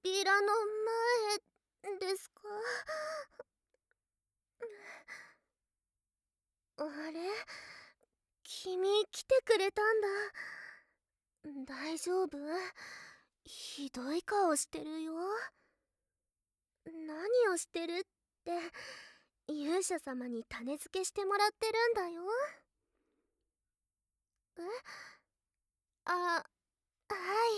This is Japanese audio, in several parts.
扉の前ですか？あれ、君来てくれたんだ。大丈夫？ひどい顔してるよ。何をしてるって、勇者様に種付けしてもらってるんだよ。え？あ、はい、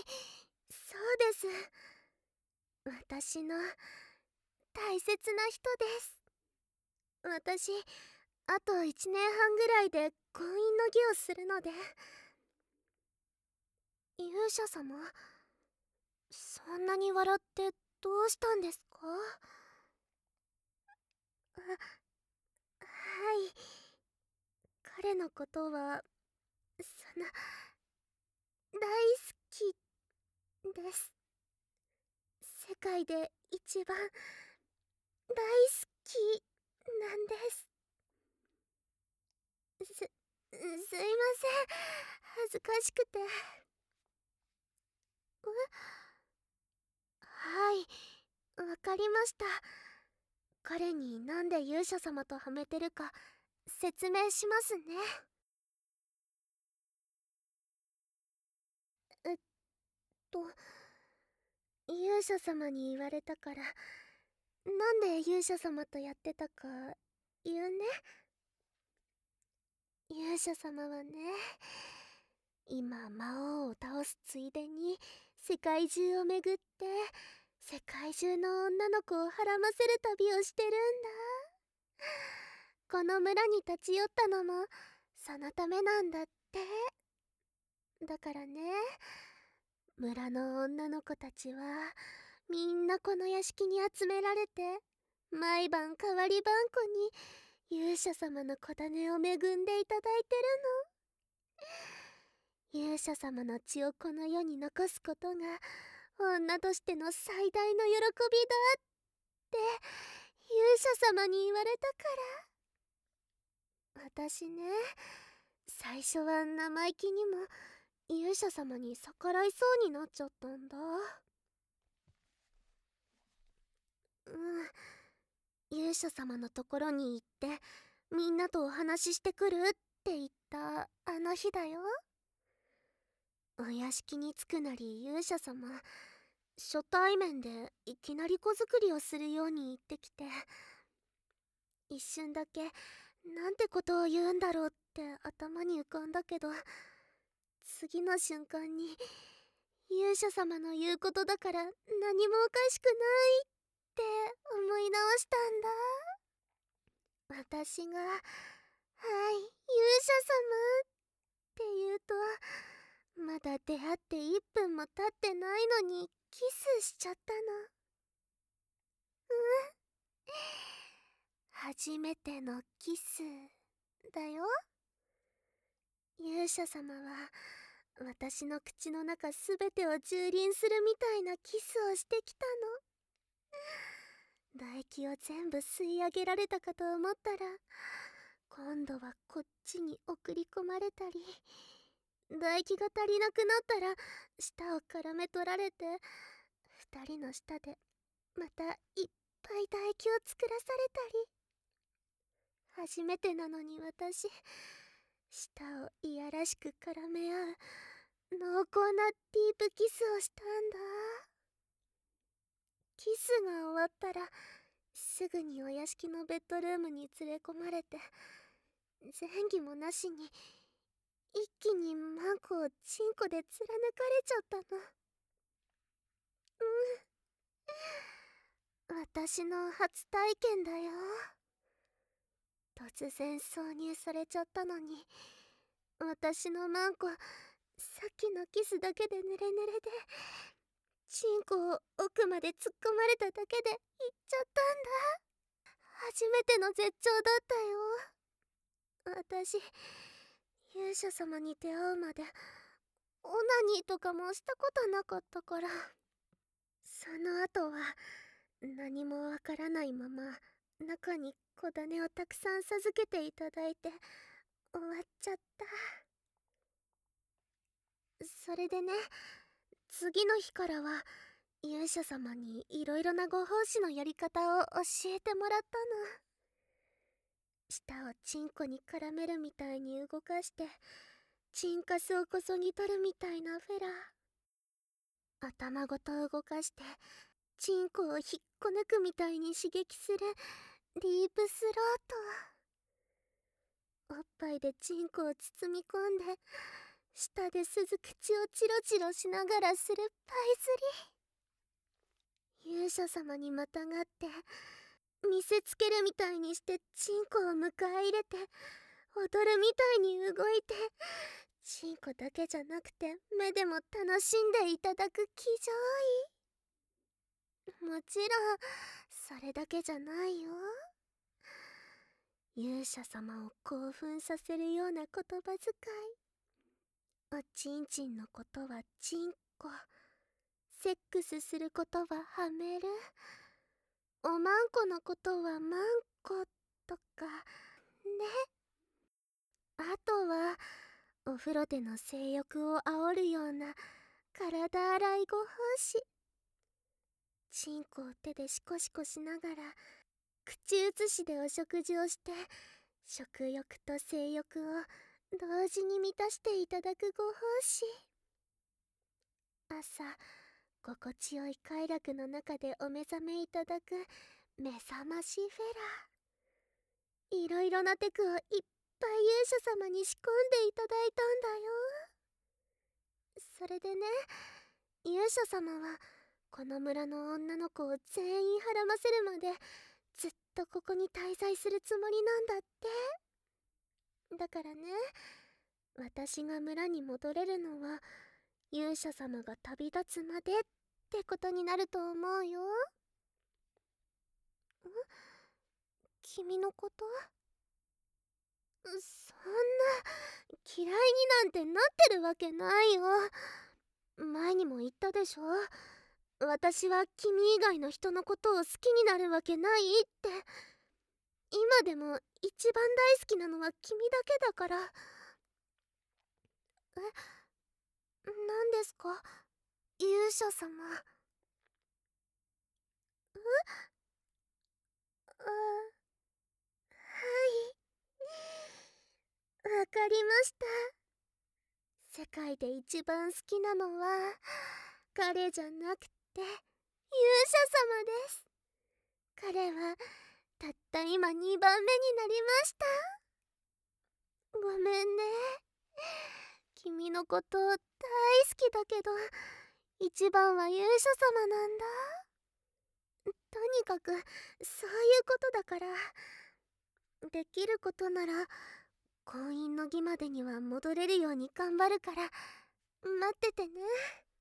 そうです。私の大切な人です。私、あと1年半ぐらいで婚姻の儀をするので。勇者様、そんなに笑ってどうしたんですか？はい、彼のことは大好きです。世界で一番大好きなんです。すいません、恥ずかしくて。はい、わかりました。彼になんで勇者様とはめてるか説明しますね。えっと勇者様に言われたから、なんで勇者様とやってたか言うね。勇者様はね、今魔王を倒すついでに世界中を巡って世界中の女の子をはらませる旅をしてるんだ。この村に立ち寄ったのもそのためなんだって。だからね、村の女の子たちはみんなこの屋敷に集められて、毎晩代わりばんこに勇者様の小種を恵んでいただいてるの。勇者様の血をこの世に残すことが女としての最大の喜びだって勇者様に言われたから。私ね、最初は生意気にも勇者様に逆らいそうになっちゃったんだ。勇者様のところに行ってみんなとお話ししてくるって言ったあの日だよ。お屋敷に着くなり勇者様、初対面でいきなり子作りをするように言ってきて、一瞬だけなんてことを言うんだろうって頭に浮かんだけど、次の瞬間に勇者様の言うことだから何もおかしくないって思い直したんだ。私が「はい、勇者様」って言うと、まだ出会って1分も経ってないのにキスしちゃったの。初めてのキスだよ。勇者様は私の口の中すべてを蹂躙するみたいなキスをしてきたの。唾液を全部吸い上げられたかと思ったら、今度はこっちに送り込まれたり、唾液が足りなくなったら舌を絡め取られて、二人の舌でまたいっぱい唾液を作らされたり。初めてなのに私、舌をいやらしく絡め合う濃厚なディープキスをしたんだ。キスが終わったらすぐにお屋敷のベッドルームに連れ込まれて、前儀もなしに一気にマンコをチンコで貫かれちゃったの。私の初体験だよ。突然挿入されちゃったのに、私のマンコ、さっきのキスだけでネレネレで、チンコを奥まで突っ込まれただけでいっちゃったんだ。初めての絶頂だったよ。私、勇者様に出会うまでオナニーとかもしたことなかったから。その後は何もわからないまま中に小種をたくさん授けていただいて終わっちゃった。それでね、次の日からは勇者様にいろいろなご奉仕のやり方を教えてもらったの。舌をチンコに絡めるみたいに動かしてチンカスをこそぎ取るみたいなフェラ、頭ごと動かしてチンコを引っこ抜くみたいに刺激するディープスロート、おっぱいでチンコを包み込んで舌で吸う口をチロチロしながらするパイ釣り、勇者様にまたがって見せつけるみたいにしてチンコを迎え入れて踊るみたいに動いて、チンコだけじゃなくて目でも楽しんでいただく騎乗位。もちろんそれだけじゃないよ。勇者様を興奮させるような言葉遣い、おちんちんのことはチンコ、セックスすることははめる、おまんこのことはマンコとかね。あとはお風呂での性欲を煽るような体洗いご奉仕、チンコを手でシコシコしながら口移しでお食事をして食欲と性欲を同時に満たしていただくご奉仕、朝心地よい快楽の中でお目覚めいただく目覚ましフェラ、いろいろなテクをいっぱい勇者様に仕込んでいただいたんだよ。それでね、勇者様はこの村の女の子を全員はらませるまでずっとここに滞在するつもりなんだって。だからね、私が村に戻れるのは勇者様が旅立つまでってことになると思うよ。君のこと？そんな嫌いになんてなってるわけないよ。前にも言ったでしょ、私は君以外の人のことを好きになるわけないって。今でも一番大好きなのは君だけだから。何ですか勇者様。はい、わかりました。世界で一番好きなのは彼じゃなくて勇者様です。彼はたった今2番目になりました。ごめんね、君のこと大好きだけど一番は勇者様なんだ。とにかくそういうことだから、できることなら婚姻の儀までには戻れるように頑張るから待っててね。